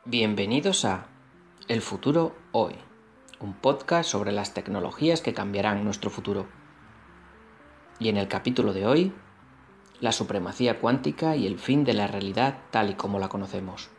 Bienvenidos a El futuro hoy, un podcast sobre las tecnologías que cambiarán nuestro futuro. Y en el capítulo de hoy, la supremacía cuántica y el fin de la realidad tal y como la conocemos.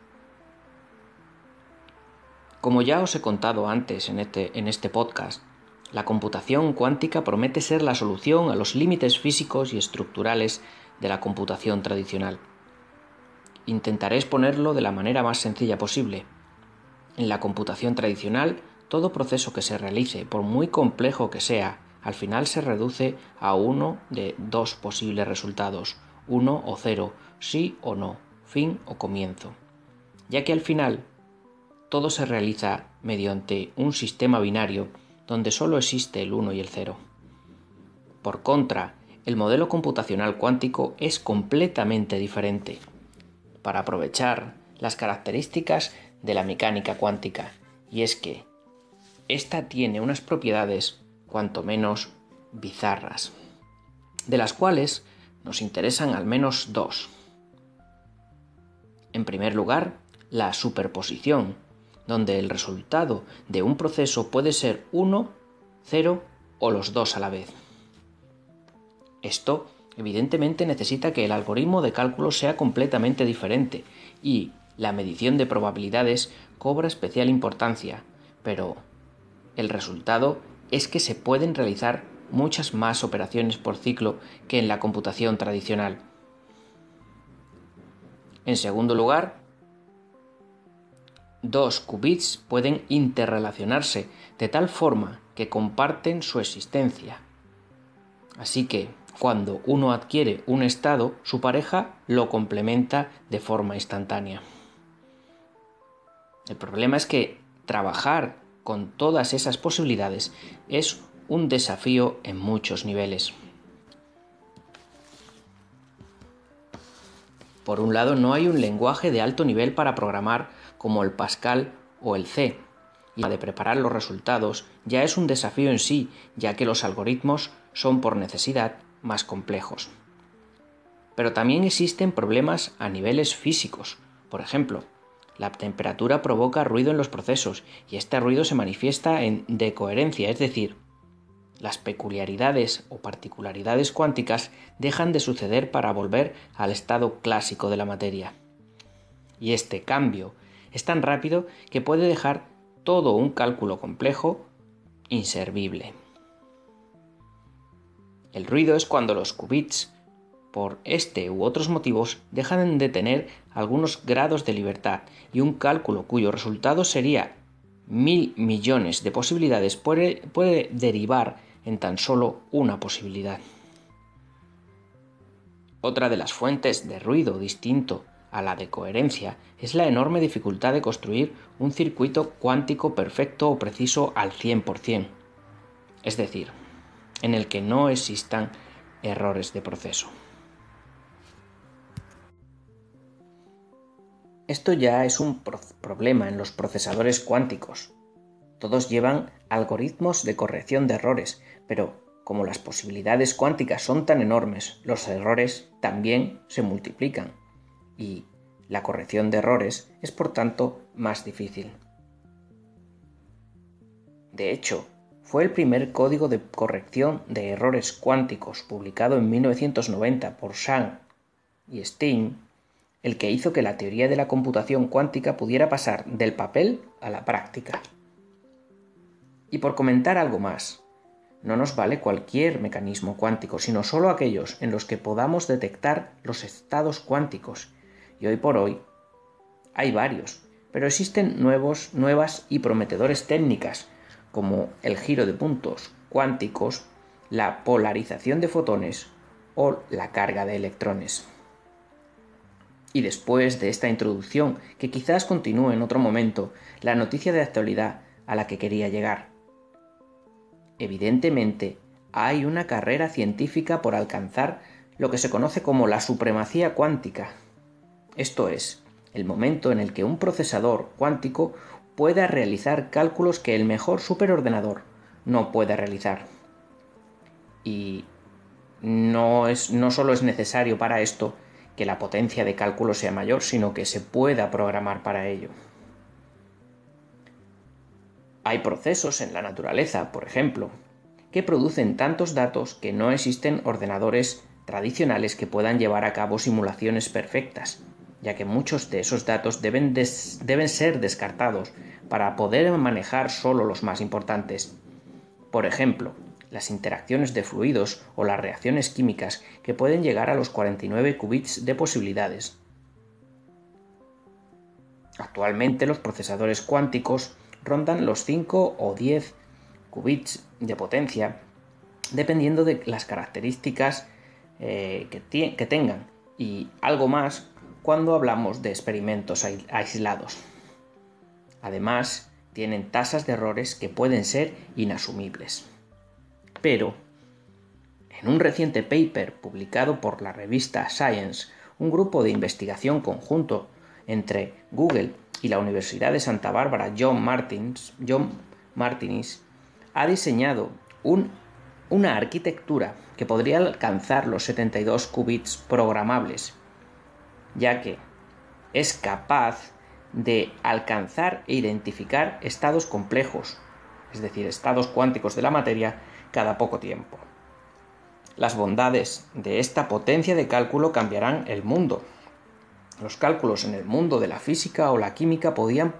Como ya os he contado antes en este podcast, la computación cuántica promete ser la solución a los límites físicos y estructurales de la computación tradicional. Intentaré exponerlo de la manera más sencilla posible. En la computación tradicional, todo proceso que se realice, por muy complejo que sea, al final se reduce a uno de dos posibles resultados, 1 o 0, sí o no, fin o comienzo. Ya que al final, todo se realiza mediante un sistema binario donde solo existe el 1 y el 0. Por contra, el modelo computacional cuántico es completamente diferente. Para aprovechar las características de la mecánica cuántica, y es que esta tiene unas propiedades cuanto menos bizarras, de las cuales nos interesan al menos dos. En primer lugar, la superposición, donde el resultado de un proceso puede ser 1, 0 o los dos a la vez. Esto evidentemente necesita que el algoritmo de cálculo sea completamente diferente y la medición de probabilidades cobra especial importancia, pero el resultado es que se pueden realizar muchas más operaciones por ciclo que en la computación tradicional. En segundo lugar, dos qubits pueden interrelacionarse de tal forma que comparten su existencia. Así que, cuando uno adquiere un estado, su pareja lo complementa de forma instantánea. El problema es que trabajar con todas esas posibilidades es un desafío en muchos niveles. Por un lado, no hay un lenguaje de alto nivel para programar como el Pascal o el C, y la de preparar los resultados ya es un desafío en sí, ya que los algoritmos son por necesidad más complejos. Pero también existen problemas a niveles físicos. Por ejemplo, la temperatura provoca ruido en los procesos y este ruido se manifiesta en decoherencia, es decir, las peculiaridades o particularidades cuánticas dejan de suceder para volver al estado clásico de la materia. Y este cambio es tan rápido que puede dejar todo un cálculo complejo inservible. El ruido es cuando los qubits, por este u otros motivos, dejan de tener algunos grados de libertad y un cálculo cuyo resultado sería 1000 millones de posibilidades puede derivar en tan solo una posibilidad. Otra de las fuentes de ruido distinto a la de coherencia es la enorme dificultad de construir un circuito cuántico perfecto o preciso al 100%, es decir, en el que no existan errores de proceso. Esto ya es un problema en los procesadores cuánticos. Todos llevan algoritmos de corrección de errores, pero como las posibilidades cuánticas son tan enormes, los errores también se multiplican y la corrección de errores es por tanto más difícil. De hecho, fue el primer código de corrección de errores cuánticos publicado en 1990 por Zhang y Stein el que hizo que la teoría de la computación cuántica pudiera pasar del papel a la práctica. Y por comentar algo más, no nos vale cualquier mecanismo cuántico, sino solo aquellos en los que podamos detectar los estados cuánticos. Y hoy por hoy hay varios, pero existen nuevas y prometedoras técnicas, como el giro de puntos cuánticos, la polarización de fotones o la carga de electrones. Y después de esta introducción, que quizás continúe en otro momento, la noticia de actualidad a la que quería llegar. Evidentemente, hay una carrera científica por alcanzar lo que se conoce como la supremacía cuántica. Esto es, el momento en el que un procesador cuántico pueda realizar cálculos que el mejor superordenador no puede realizar. Y no solo es necesario para esto que la potencia de cálculo sea mayor, sino que se pueda programar para ello. Hay procesos en la naturaleza, por ejemplo, que producen tantos datos que no existen ordenadores tradicionales que puedan llevar a cabo simulaciones perfectas, ya que muchos de esos datos deben ser descartados para poder manejar solo los más importantes. Por ejemplo, las interacciones de fluidos o las reacciones químicas que pueden llegar a los 49 qubits de posibilidades. Actualmente los procesadores cuánticos rondan los 5 o 10 qubits de potencia, dependiendo de las características que tengan, y algo más cuando hablamos de experimentos aislados. Además, tienen tasas de errores que pueden ser inasumibles. Pero, en un reciente paper publicado por la revista Science, un grupo de investigación conjunto entre Google y la Universidad de Santa Bárbara John Martinis ha diseñado una arquitectura que podría alcanzar los 72 qubits programables, ya que es capaz de alcanzar e identificar estados complejos, es decir, estados cuánticos de la materia, cada poco tiempo. Las bondades de esta potencia de cálculo cambiarán el mundo. Los cálculos en el mundo de la física o la química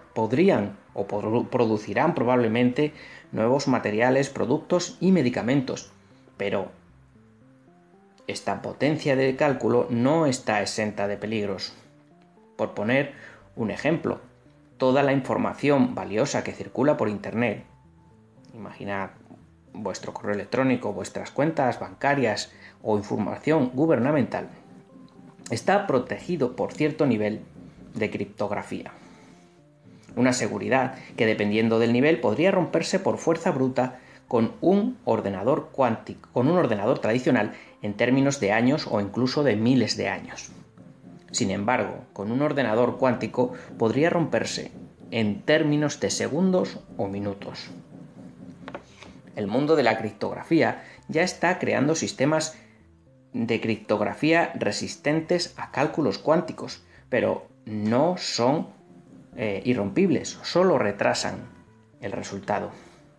producirán probablemente nuevos materiales, productos y medicamentos, pero esta potencia de cálculo no está exenta de peligros. Por poner un ejemplo, toda la información valiosa que circula por Internet, imaginad vuestro correo electrónico, vuestras cuentas bancarias o información gubernamental, está protegido por cierto nivel de criptografía. Una seguridad que, dependiendo del nivel, podría romperse por fuerza bruta con un ordenador tradicional en términos de años o incluso de miles de años. Sin embargo, con un ordenador cuántico podría romperse en términos de segundos o minutos. El mundo de la criptografía ya está creando sistemas de criptografía resistentes a cálculos cuánticos, pero no son irrompibles, solo retrasan el resultado.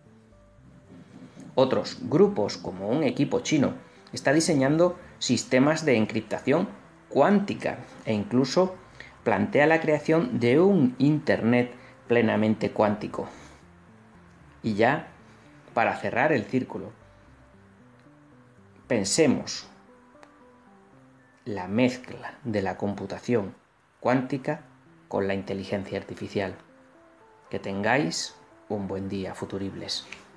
Otros grupos, como un equipo chino, está diseñando sistemas de encriptación cuántica e incluso plantea la creación de un Internet plenamente cuántico. Y ya, para cerrar el círculo, pensemos la mezcla de la computación cuántica con la inteligencia artificial. Que tengáis un buen día, futuribles.